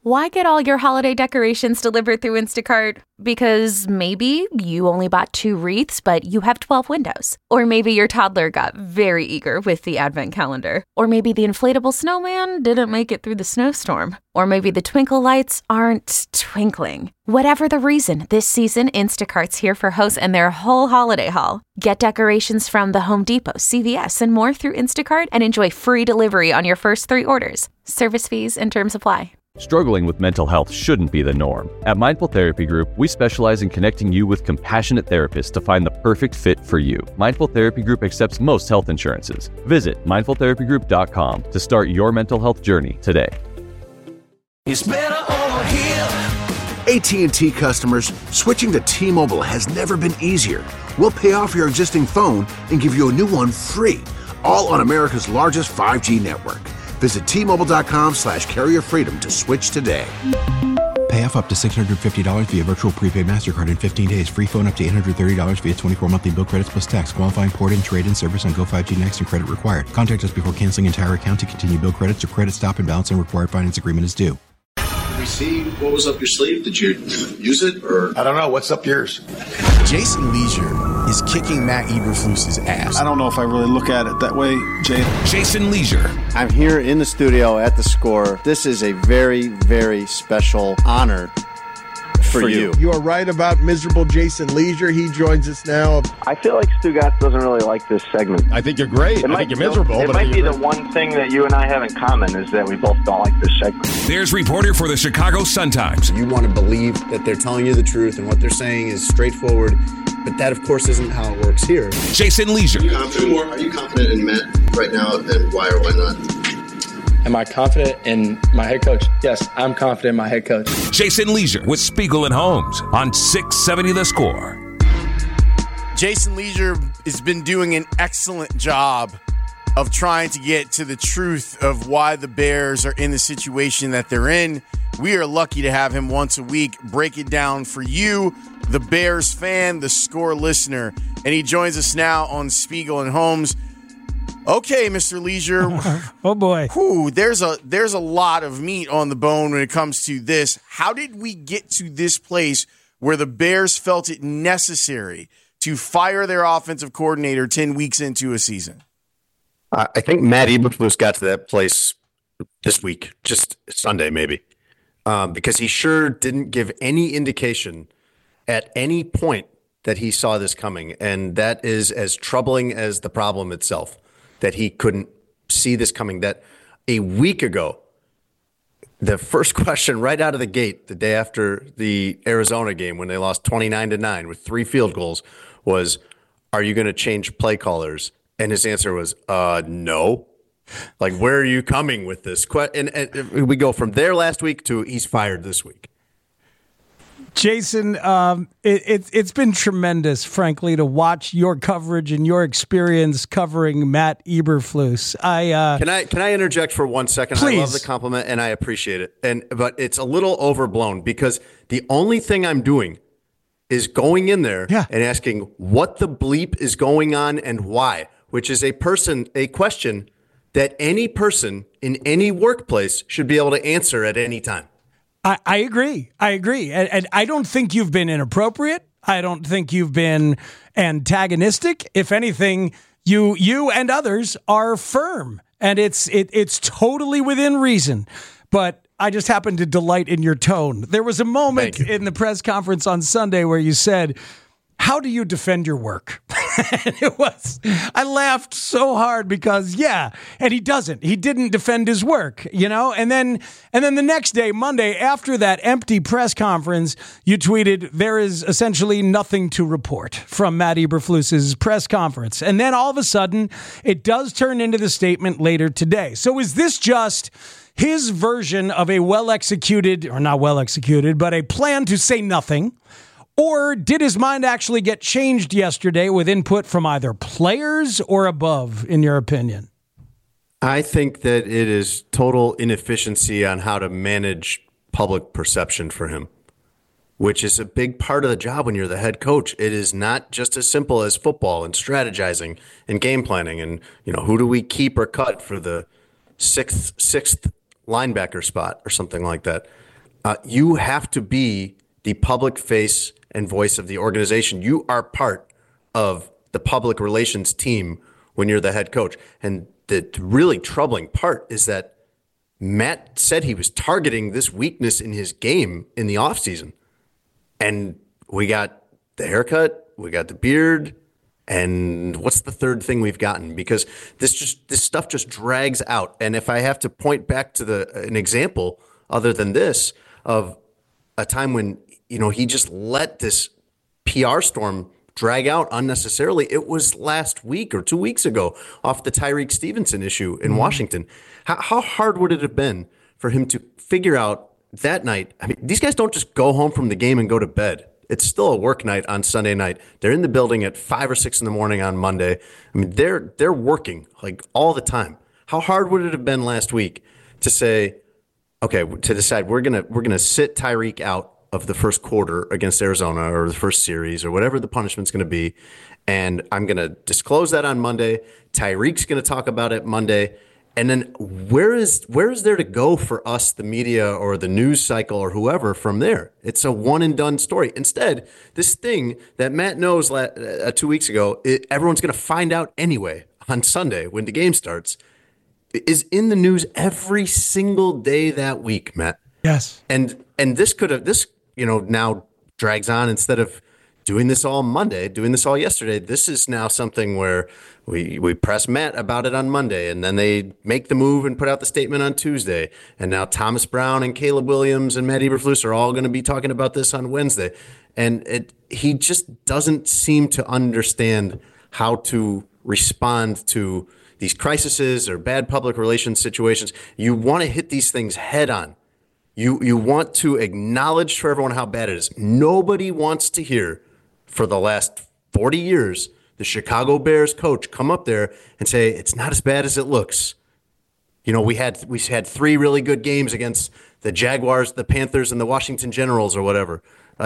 Why get all your holiday decorations delivered through Instacart? Because maybe you only bought 2 wreaths, but you have 12 windows. Or maybe your toddler got very eager with the advent calendar. Or maybe the inflatable snowman didn't make it through the snowstorm. Or maybe the twinkle lights aren't twinkling. Whatever the reason, this season, Instacart's here for hosts and their whole holiday haul. Get decorations from the Home Depot, CVS, and more through Instacart and enjoy free delivery on your first 3 orders. Service fees and terms apply. Struggling with mental health shouldn't be the norm. At Mindful Therapy Group, we specialize in connecting you with compassionate therapists to find the perfect fit for you. Mindful Therapy Group accepts most health insurances. Visit mindfultherapygroup.com to start your mental health journey today. It's better over here. AT&T customers, switching to T-Mobile has never been easier. We'll pay off your existing phone and give you a new one free, all on America's largest 5G network. Visit T-Mobile.com/carrier freedom to switch today. Pay off up to $650 via virtual prepaid MasterCard in 15 days. Free phone up to $830 via 24 monthly bill credits plus tax. Qualifying port-in, trade-in service on Go5G Next and credit required. Contact us before canceling entire account to continue bill credits or credit stop and balance on required finance agreement is due. Did we see what was up your sleeve? Did you use it or? I don't know. What's up yours? Jason Leisure is kicking Matt Eberflus's ass. I don't know if I really look at it that way, Jay. Jason Leisure. I'm here in the studio at the Score. This is a very, very special honor for you. You are right about miserable Jason Leisure. He joins us now. I feel like Stugotz doesn't really like this segment. I think you're great. I think you're miserable. It might be the one thing that you and I have in common is that we both don't like this segment. There's reporter for the Chicago Sun-Times. You want to believe that they're telling you the truth and what they're saying is straightforward, but that, of course, isn't how it works here. Jason Leisure. Are you confident in Matt right now, and why or why not? Am I confident in my head coach? Yes, I'm confident in my head coach. Jason Leisure with Spiegel and Holmes on 670 The Score. Jason Leisure has been doing an excellent job of trying to get to the truth of why the Bears are in the situation that they're in. We are lucky to have him once a week break it down for you, the Bears fan, the Score listener. And he joins us now on Spiegel and Holmes. Okay, Mr. Leisure. Oh, boy. Whew, there's a lot of meat on the bone when it comes to this. How did we get to this place where the Bears felt it necessary to fire their offensive coordinator 10 weeks into a season? I think Matt Eberflus got to that place this week, just Sunday maybe, because he sure didn't give any indication at any point that he saw this coming, and that is as troubling as the problem itself. That he couldn't see this coming, that a week ago, the first question right out of the gate, the day after the Arizona game when they lost 29-9 with 3 field goals was, are you going to change play callers? And his answer was, no. Like, where are you coming with this? And we go from there last week to he's fired this week. Jason, it's been tremendous, frankly, to watch your coverage and your experience covering Matt Eberflus. Can I interject for 1 second? Please. I love the compliment and I appreciate it. But it's a little overblown because the only thing I'm doing is going in there and asking what the bleep is going on and why, which is a question that any person in any workplace should be able to answer at any time. I agree. And I don't think you've been inappropriate. I don't think you've been antagonistic. If anything, you and others are firm, and it's totally within reason. But I just happen to delight in your tone. There was a moment in the press conference on Sunday where you said, how do you defend your work? I laughed so hard because, and he didn't defend his work, and then the next day, Monday, after that empty press conference, you tweeted, there is essentially nothing to report from Matt Eberflus's press conference. And then all of a sudden, it does turn into the statement later today. So is this just his version of a well-executed, or not well-executed, but a plan to say nothing? Or did his mind actually get changed yesterday with input from either players or above, in your opinion? I think that it is total inefficiency on how to manage public perception for him, which is a big part of the job when you're the head coach. It is not just as simple as football and strategizing and game planning and, who do we keep or cut for the sixth linebacker spot or something like that. You have to be the public face and voice of the organization. You are part of the public relations team when you're the head coach. And the really troubling part is that Matt said he was targeting this weakness in his game in the offseason. And we got the haircut, we got the beard, and what's the third thing we've gotten? Because this stuff just drags out. And if I have to point back to an example other than this of a time when, he just let this PR storm drag out unnecessarily, it was last week or 2 weeks ago off the Tyreek Stevenson issue in Washington. How hard would it have been for him to figure out that night? I mean, these guys don't just go home from the game and go to bed. It's still a work night on Sunday night. They're in the building at 5 or 6 in the morning on Monday. I mean, they're working like all the time. How hard would it have been last week to say, okay, to decide we're gonna sit Tyreek out of the first quarter against Arizona or the first series or whatever the punishment's going to be, and I'm going to disclose that on Monday. Tyreek's going to talk about it Monday. And then where is there to go for us, the media or the news cycle or whoever from there? It's a one and done story. Instead, this thing that Matt knows 2 weeks ago, everyone's going to find out anyway on Sunday when the game starts, is in the news every single day that week, Matt. Yes. And this now drags on. Instead of doing this all Monday, doing this all yesterday, this is now something where we press Matt about it on Monday, and then they make the move and put out the statement on Tuesday. And now Thomas Brown and Caleb Williams and Matt Eberflus are all going to be talking about this on Wednesday. And he just doesn't seem to understand how to respond to these crises or bad public relations situations. You want to hit these things head on. You want to acknowledge for everyone how bad it is. Nobody wants to hear, for the last 40 years, the Chicago Bears coach come up there and say, it's not as bad as it looks. We had 3 really good games against the Jaguars, the Panthers, and the Washington Generals or whatever.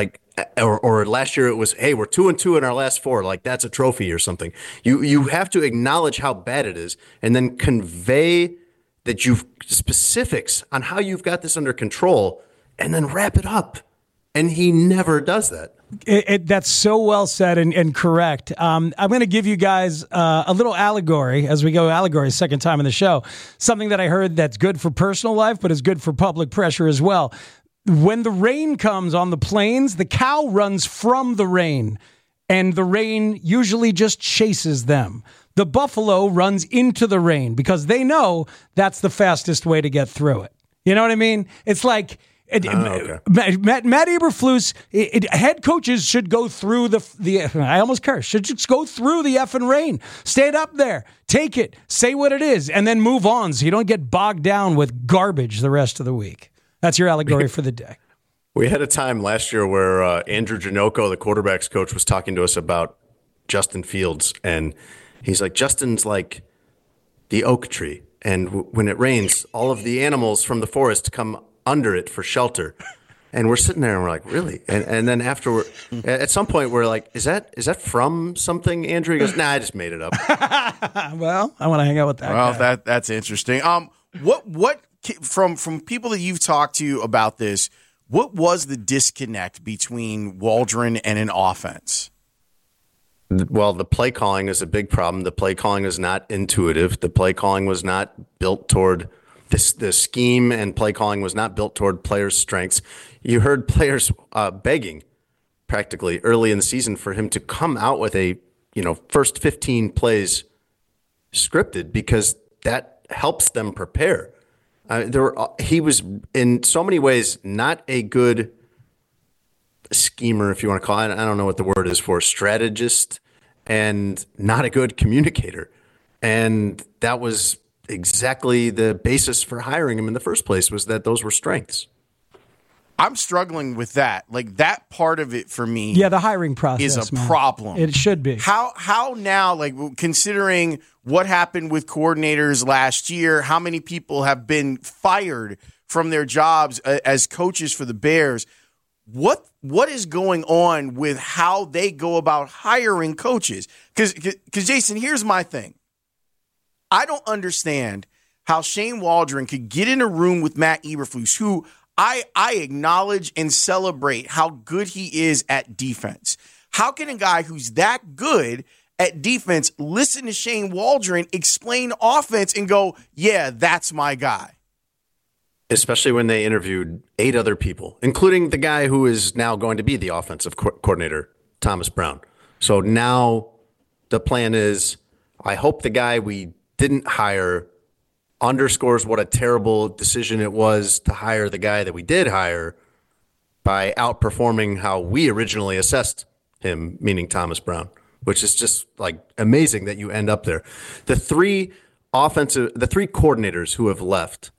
Or last year it was, hey, we're 2-2 in our last 4. Like, that's a trophy or something. You have to acknowledge how bad it is and then convey that you've specifics on how you've got this under control, and then wrap it up. And he never does that. That's so well said and correct. I'm going to give you guys a little allegory as we go. Allegory, second time in the show. Something that I heard that's good for personal life, but is good for public pressure as well. When the rain comes on the plains, the cow runs from the rain, and the rain usually just chases them. The buffalo runs into the rain because they know that's the fastest way to get through it. You know what I mean? It's like Okay. Matt Eberflus, head coaches should go through the I almost cursed, should just go through the effing rain. Stand up there, take it, say what it is, and then move on so you don't get bogged down with garbage the rest of the week. That's your allegory for the day. We had a time last year where Andrew Janocko, the quarterback's coach, was talking to us about Justin Fields, and he's like, Justin's like the oak tree, and when it rains, all of the animals from the forest come under it for shelter. And we're sitting there and we're like, really? And then after, at some point, we're like, is that from something, Andrew? He goes, nah, I just made it up. Well, I want to hang out with that guy. That's interesting. What from people that you've talked to about this, what was the disconnect between Waldron and an offense? Well, the play calling is a big problem. The play calling is not intuitive. The play calling was not built toward the scheme, and play calling was not built toward players' strengths. You heard players begging practically early in the season for him to come out with a first 15 plays scripted, because that helps them prepare. He was in so many ways not a good schemer, if you want to call it. I don't know what the word is for strategist, and not a good communicator. And that was exactly the basis for hiring him in the first place, was that those were strengths. I'm struggling with that. Like, that part of it for me. Yeah, the hiring process is a problem. It should be. How now, like, considering what happened with coordinators last year, how many people have been fired from their jobs as coaches for the Bears? What is going on with how they go about hiring coaches? Because Jason, here's my thing. I don't understand how Shane Waldron could get in a room with Matt Eberflus, who I acknowledge and celebrate how good he is at defense. How can a guy who's that good at defense listen to Shane Waldron explain offense and go, yeah, that's my guy? Especially when they interviewed 8 other people, including the guy who is now going to be the offensive coordinator, Thomas Brown. So now the plan is, I hope the guy we didn't hire underscores what a terrible decision it was to hire the guy that we did hire by outperforming how we originally assessed him, meaning Thomas Brown, which is just like amazing that you end up there. The three coordinators who have left,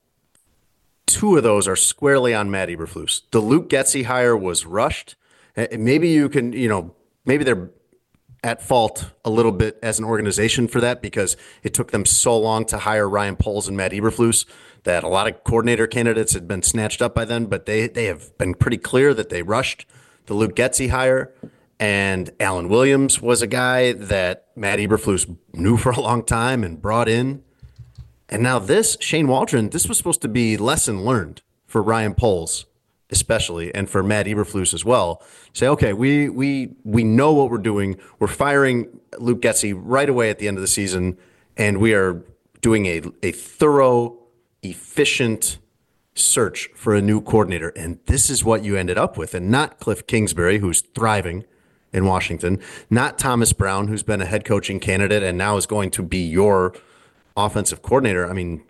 2 of those are squarely on Matt Eberflus. The Luke Getsy hire was rushed. Maybe you can, maybe they're at fault a little bit as an organization for that because it took them so long to hire Ryan Poles and Matt Eberflus that a lot of coordinator candidates had been snatched up by then, but they have been pretty clear that they rushed the Luke Getsy hire. And Alan Williams was a guy that Matt Eberflus knew for a long time and brought in. And now this, Shane Waldron, this was supposed to be lesson learned for Ryan Poles especially, and for Matt Eberflus as well. Say, okay, we know what we're doing. We're firing Luke Getsy right away at the end of the season, and we are doing a thorough, efficient search for a new coordinator. And this is what you ended up with, and not Cliff Kingsbury, who's thriving in Washington, not Thomas Brown, who's been a head coaching candidate and now is going to be your offensive coordinator. I mean,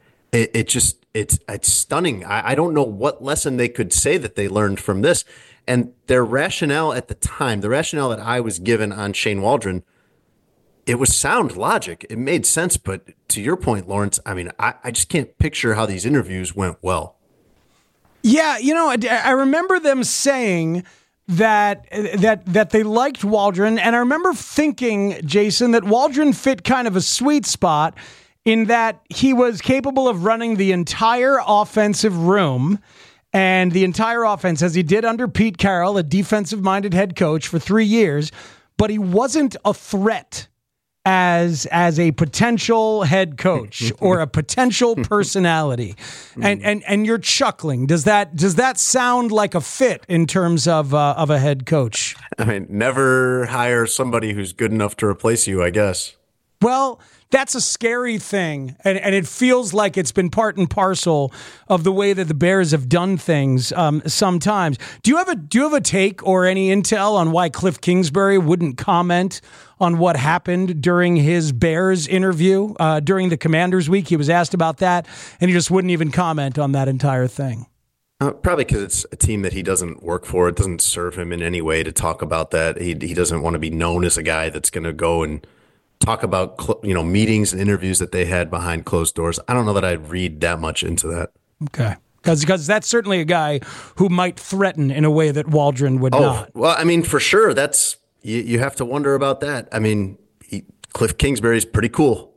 it's stunning. I don't know what lesson they could say that they learned from this. And their rationale at the time, the rationale that I was given on Shane Waldron, it was sound logic. It made sense. But to your point, Lawrence, I mean, I just can't picture how these interviews went well. Yeah, I remember them saying that they liked Waldron, and I remember thinking, Jason, that Waldron fit kind of a sweet spot in that he was capable of running the entire offensive room and the entire offense, as he did under Pete Carroll, a defensive-minded head coach for 3 years, but he wasn't a threat as a potential head coach or a potential personality. And you're chuckling. Does that sound like a fit in terms of a head coach? I mean, never hire somebody who's good enough to replace you, I guess. Well, that's a scary thing, and it feels like it's been part and parcel of the way that the Bears have done things sometimes. Do you have a take or any intel on why Cliff Kingsbury wouldn't comment on what happened during his Bears interview during the Commanders week? He was asked about that, and he just wouldn't even comment on that entire thing. Probably because it's a team that he doesn't work for. It doesn't serve him in any way to talk about that. He doesn't want to be known as a guy that's going to go and talk about meetings and interviews that they had behind closed doors. I don't know that I'd read that much into that. Okay. Because that's certainly a guy who might threaten in a way that Waldron would not. Well, I mean, for sure, that's you have to wonder about that. I mean, Cliff Kingsbury's pretty cool.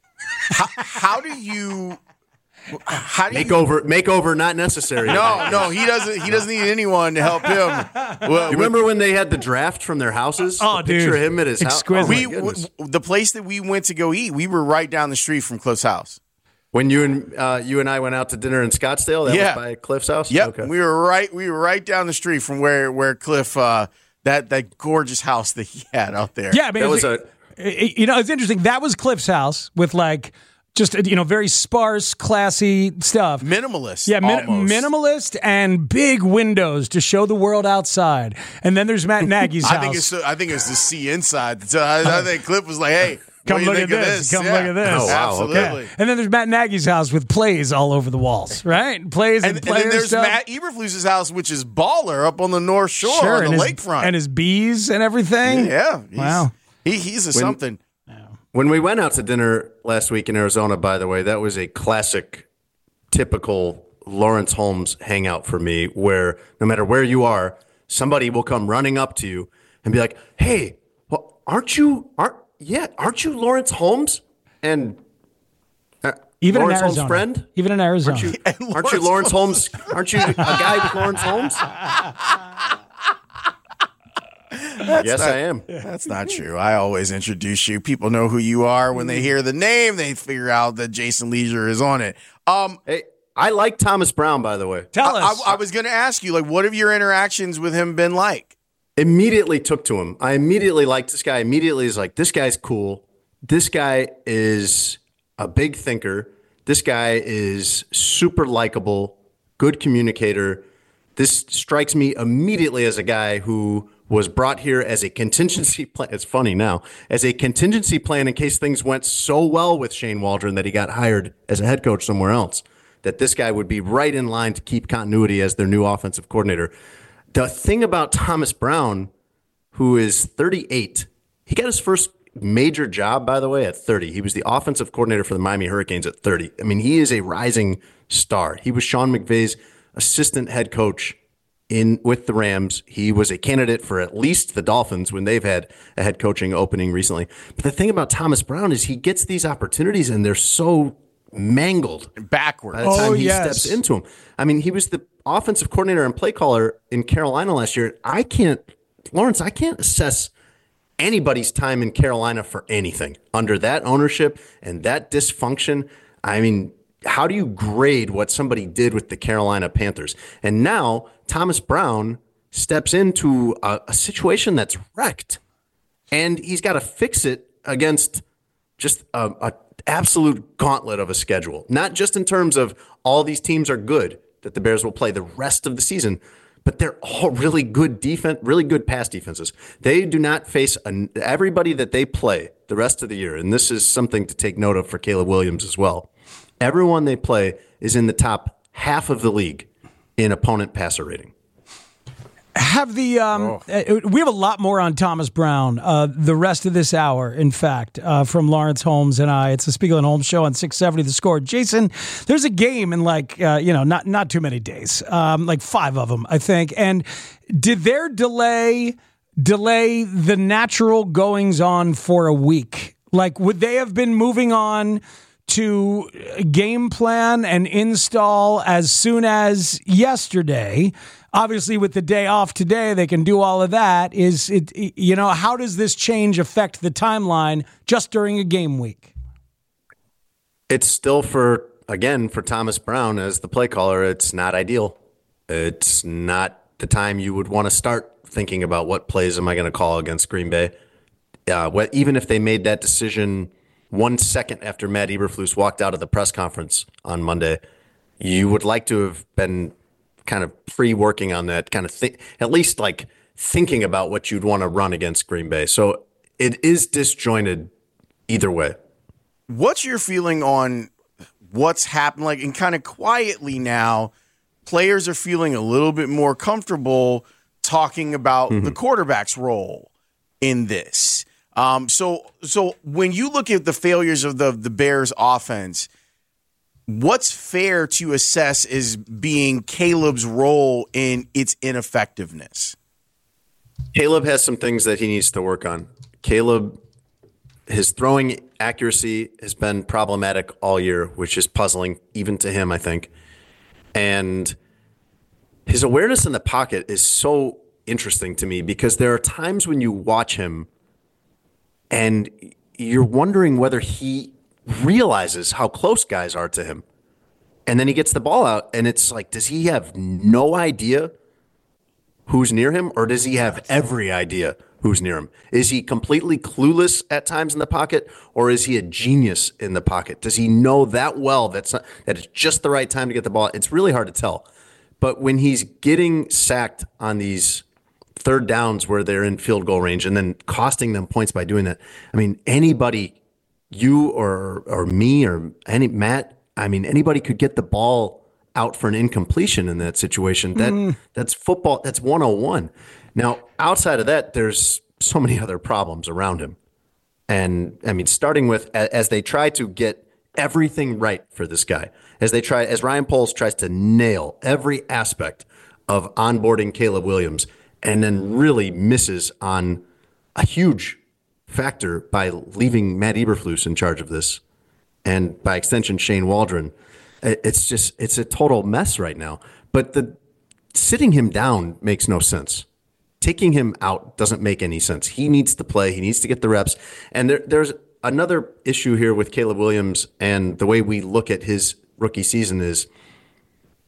How do you makeover not necessary? No, he doesn't need anyone to help him. Well, you remember when they had the draft from their houses? Oh, dude, picture him at his house. The place that we went to go eat, we were right down the street from Cliff's house. When you and I went out to dinner in Scottsdale, that was by Cliff's house. Yep, okay. we were right down the street from where Cliff that gorgeous house that he had out there. Yeah, but it's interesting. That was Cliff's house with just very sparse, classy stuff. Minimalist. Yeah, minimalist and big windows to show the world outside. And then there's Matt Nagy's house. I think it's the sea inside. So I think Cliff was like, hey, come look at this. Come look at this. Oh, wow. Absolutely. Okay. And then there's Matt Nagy's house with plays all over the walls, right? Plays and players then there's stuff. Matt Eberflus's house, which is baller up on the North Shore on the lakefront. And his bees and everything. Yeah. Wow. He's something. When we went out to dinner last week in Arizona, by the way, that was a classic, typical Lawrence Holmes hangout for me, where no matter where you are, somebody will come running up to you and be like, "Hey, well, aren't you Lawrence Holmes?" And even Lawrence in Arizona, Holmes' friend, even in Arizona, aren't you Lawrence Holmes? Aren't you a guy with Lawrence Holmes? Yes, I am. That's not true. I always introduce you. People know who you are when they hear the name. They figure out that Jason Leisure is on it. Hey, I like Thomas Brown, by the way. Tell us. I was going to ask you, like, what have your interactions with him been like? Immediately took to him. I immediately liked this guy. Immediately is like, this guy's cool. This guy is a big thinker. This guy is super likable, good communicator. This strikes me immediately as a guy who was brought here as a contingency plan. It's funny now, as a contingency plan in case things went so well with Shane Waldron that he got hired as a head coach somewhere else, that this guy would be right in line to keep continuity as their new offensive coordinator. The thing about Thomas Brown, who is 38, he got his first major job, by the way, at 30. He was the offensive coordinator for the Miami Hurricanes at 30. I mean, he is a rising star. He was Sean McVay's assistant head coach with the Rams. He was a candidate for at least the Dolphins when they've had a head coaching opening recently. But the thing about Thomas Brown is he gets these opportunities and they're so mangled backwards by the time he steps into them. I mean, he was the offensive coordinator and play caller in Carolina last year. Lawrence, I can't assess anybody's time in Carolina for anything under that ownership and that dysfunction. I mean, how do you grade what somebody did with the Carolina Panthers? And now Thomas Brown steps into a situation that's wrecked, and he's got to fix it against just a absolute gauntlet of a schedule. Not just in terms of all these teams are good that the Bears will play the rest of the season, but they're all really good defense, really good pass defenses. They do not face everybody that they play the rest of the year, and this is something to take note of for Caleb Williams as well. Everyone they play is in the top half of the league in opponent passer rating. We have a lot more on Thomas Brown the rest of this hour, in fact, from Lawrence Holmes and I. It's the Spiegel and Holmes show on 670 The Score. Jason, there's a game in not too many days, like 5 of them, I think. And did their delay the natural goings on for a week? Like, would they have been moving on to game plan and install as soon as yesterday? Obviously, with the day off today, they can do all of that. How does this change affect the timeline just during a game week? It's still for Thomas Brown as the play caller, it's not ideal. It's not the time you would want to start thinking about what plays am I going to call against Green Bay. Even if they made that decision 1 second after Matt Eberflus walked out of the press conference on Monday, you would like to have been kind of pre-working on that kind of thing, at least like thinking about what you'd want to run against Green Bay. So it is disjointed either way. What's your feeling on what's happened? Like, and kind of quietly now, players are feeling a little bit more comfortable talking about the quarterback's role in this. So when you look at the failures of the Bears offense, what's fair to assess as being Caleb's role in its ineffectiveness? Caleb has some things that he needs to work on. His throwing accuracy has been problematic all year, which is puzzling even to him, I think. And his awareness in the pocket is so interesting to me because there are times when you watch him and you're wondering whether he realizes how close guys are to him. And then he gets the ball out, and it's like, does he have no idea who's near him, or does he have every idea who's near him? Is he completely clueless at times in the pocket, or is he a genius in the pocket? Does he know that well that it's just the right time to get the ball? It's really hard to tell. But when he's getting sacked on these third downs where they're in field goal range and then costing them points by doing that, I mean, anybody, you or me or Matt, I mean, anybody could get the ball out for an incompletion in that situation. That's football. That's 101. Now, outside of that, there's so many other problems around him. And I mean, starting with as they try to get everything right for this guy, as Ryan Poles tries to nail every aspect of onboarding Caleb Williams, and then really misses on a huge factor by leaving Matt Eberflus in charge of this, and by extension Shane Waldron. It's a total mess right now. But sitting him down makes no sense. Taking him out doesn't make any sense. He needs to play. He needs to get the reps. And there's another issue here with Caleb Williams and the way we look at his rookie season is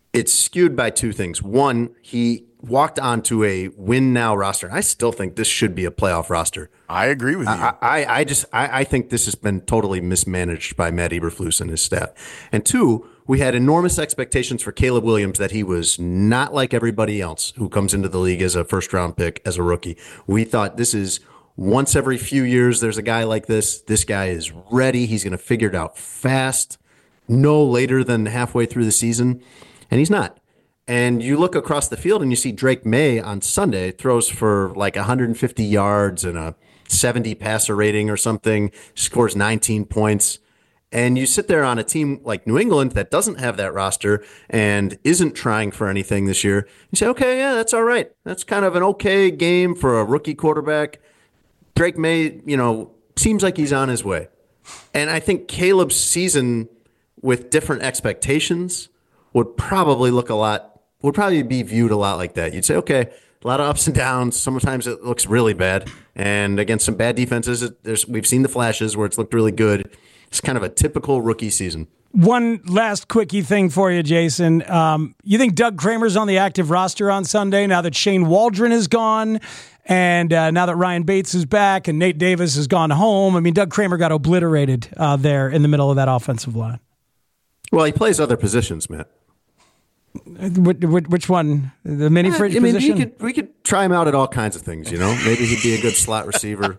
it's skewed by two things. One, he walked onto a win now roster. I still think this should be a playoff roster. I agree with you. I think this has been totally mismanaged by Matt Eberflus and his staff. And two, we had enormous expectations for Caleb Williams that he was not like everybody else who comes into the league as a first-round pick, as a rookie. We thought this is once every few years there's a guy like this. This guy is ready. He's going to figure it out fast, no later than halfway through the season, and he's not. And you look across the field and you see Drake May on Sunday throws for like 150 yards and a 70 passer rating or something, scores 19 points. And you sit there on a team like New England that doesn't have that roster and isn't trying for anything this year. You say, okay, yeah, that's all right. That's kind of an okay game for a rookie quarterback. Drake May, seems like he's on his way. And I think Caleb's season with different expectations would probably be viewed a lot like that. You'd say, okay, a lot of ups and downs. Sometimes it looks really bad. And against some bad defenses, we've seen the flashes where it's looked really good. It's kind of a typical rookie season. One last quickie thing for you, Jason. You think Doug Kramer's on the active roster on Sunday now that Shane Waldron is gone and now that Ryan Bates is back and Nate Davis has gone home? I mean, Doug Kramer got obliterated there in the middle of that offensive line. Well, he plays other positions, Matt. Which one? The mini fridge position? We could try him out at all kinds of things, Maybe he'd be a good slot receiver.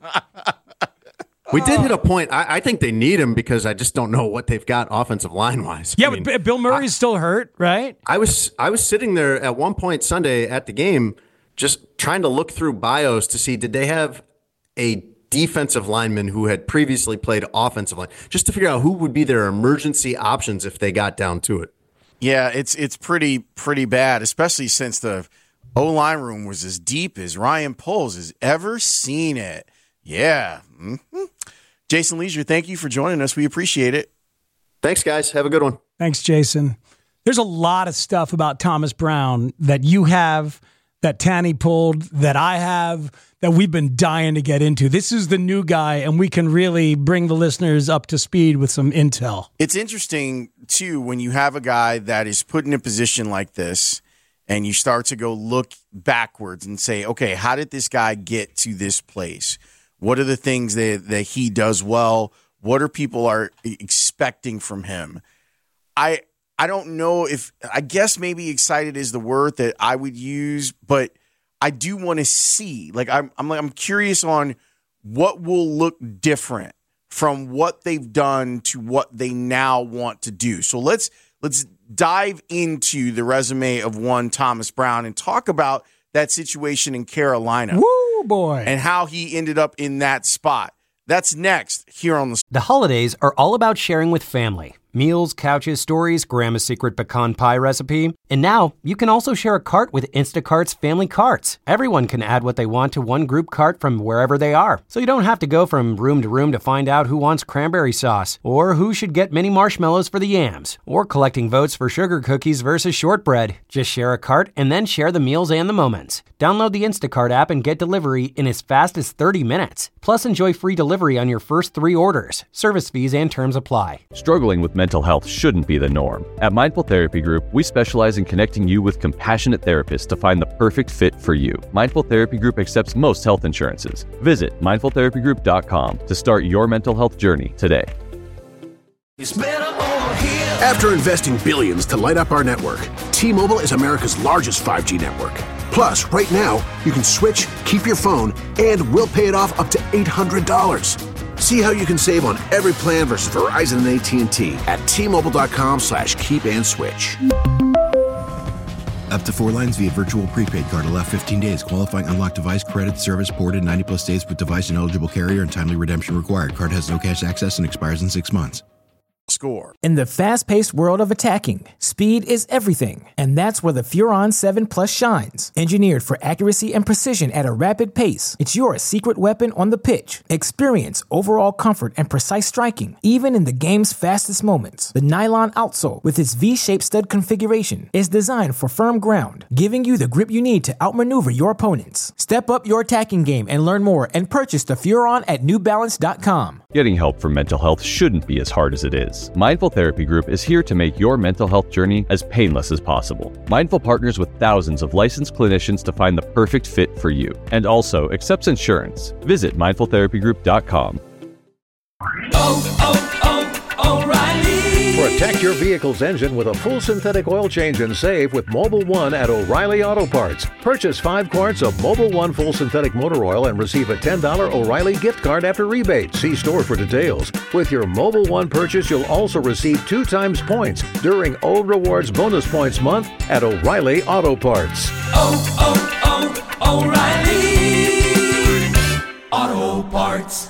We did hit a point. I think they need him because I just don't know what they've got offensive line-wise. Yeah, but Bill Murray's still hurt, right? I was sitting there at one point Sunday at the game just trying to look through bios to see did they have a defensive lineman who had previously played offensive line, just to figure out who would be their emergency options if they got down to it. Yeah, it's pretty bad, especially since the O-line room was as deep as Ryan Poles has ever seen it. Yeah. Mm-hmm. Jason Lieser, thank you for joining us. We appreciate it. Thanks, guys. Have a good one. Thanks, Jason. There's a lot of stuff about Thomas Brown that you have, that Tanny pulled, that I have, that we've been dying to get into. This is the new guy, and we can really bring the listeners up to speed with some intel. It's interesting, too, when you have a guy that is put in a position like this, and you start to go look backwards and say, okay, how did this guy get to this place? What are the things that he does well? What are people expecting from him? I don't know if – I guess maybe excited is the word that I would use, but I do want to see. Like I'm curious on what will look different from what they've done to what they now want to do. So let's dive into the resume of one Thomas Brown and talk about that situation in Carolina. Woo, boy. And how he ended up in that spot. That's next here on the... The holidays are all about sharing with family. Meals, couches, stories, Grandma's secret pecan pie recipe. And now you can also share a cart with Instacart's Family Carts. Everyone can add what they want to one group cart from wherever they are. So you don't have to go from room to find out who wants cranberry sauce, or who should get mini marshmallows for the yams, or collecting votes for sugar cookies versus shortbread. Just share a cart and then share the meals and the moments. Download the Instacart app and get delivery in as fast as 30 minutes. Plus, enjoy free delivery on your first 3 orders. Service fees and terms apply. Struggling with mental health shouldn't be the norm. At Mindful Therapy Group, we specialize in connecting you with compassionate therapists to find the perfect fit for you. Mindful Therapy Group accepts most health insurances. Visit mindfultherapygroup.com to start your mental health journey today. It's better over here. After investing billions to light up our network, T-Mobile is America's largest 5G network. Plus, right now, you can switch, keep your phone, and we'll pay it off up to $800. See how you can save on every plan versus Verizon and AT&T at T-Mobile.com/keep-and-switch. Up to 4 lines via virtual prepaid card. Allow 15 days. Qualifying unlocked device credit service ported 90-plus days with device and eligible carrier and timely redemption required. Card has no cash access and expires in 6 months. Score. In the fast-paced world of attacking, speed is everything, and that's where the Furon 7 Plus shines. Engineered for accuracy and precision at a rapid pace, it's your secret weapon on the pitch. Experience overall comfort and precise striking, even in the game's fastest moments. The nylon outsole, with its V-shaped stud configuration, is designed for firm ground, giving you the grip you need to outmaneuver your opponents. Step up your attacking game and learn more and purchase the Furon at NewBalance.com. Getting help for mental health shouldn't be as hard as it is. us. Mindful Therapy Group is here to make your mental health journey as painless as possible. Mindful partners with thousands of licensed clinicians to find the perfect fit for you, and also accepts insurance. Visit mindfultherapygroup.com. O'Reilly. Protect your vehicle's engine with a full synthetic oil change and save with Mobil 1 at O'Reilly Auto Parts. Purchase 5 quarts of Mobil 1 full synthetic motor oil and receive a $10 O'Reilly gift card after rebate. See store for details. With your Mobil 1 purchase, you'll also receive 2 times points during O Rewards Bonus Points Month at O'Reilly Auto Parts. O'Reilly Auto Parts.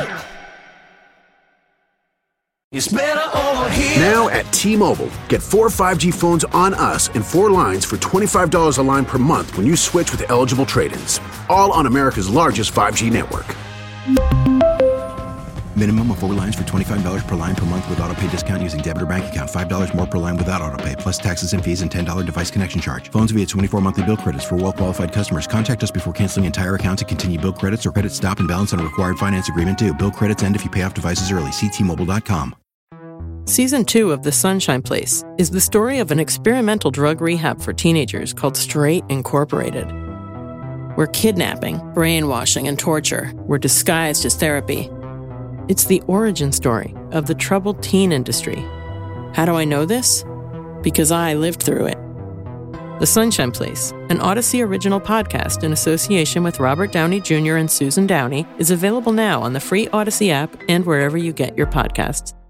It's better over here. Now at T-Mobile, get 4 5G phones on us and 4 lines for $25 a line per month when you switch with eligible trade-ins. All on America's largest 5G network. Minimum of 4 lines for $25 per line per month with autopay discount using debit or bank account. $5 more per line without autopay, plus taxes and fees and $10 device connection charge. Phones via 24 monthly bill credits for well-qualified customers. Contact us before canceling entire account to continue bill credits or credit stop and balance on a required finance agreement due. Bill credits end if you pay off devices early. See T-Mobile.com. Season 2 of The Sunshine Place is the story of an experimental drug rehab for teenagers called Straight Incorporated, where kidnapping, brainwashing, and torture were disguised as therapy. It's the origin story of the troubled teen industry. How do I know this? Because I lived through it. The Sunshine Place, an Odyssey original podcast in association with Robert Downey Jr. and Susan Downey, is available now on the free Odyssey app and wherever you get your podcasts.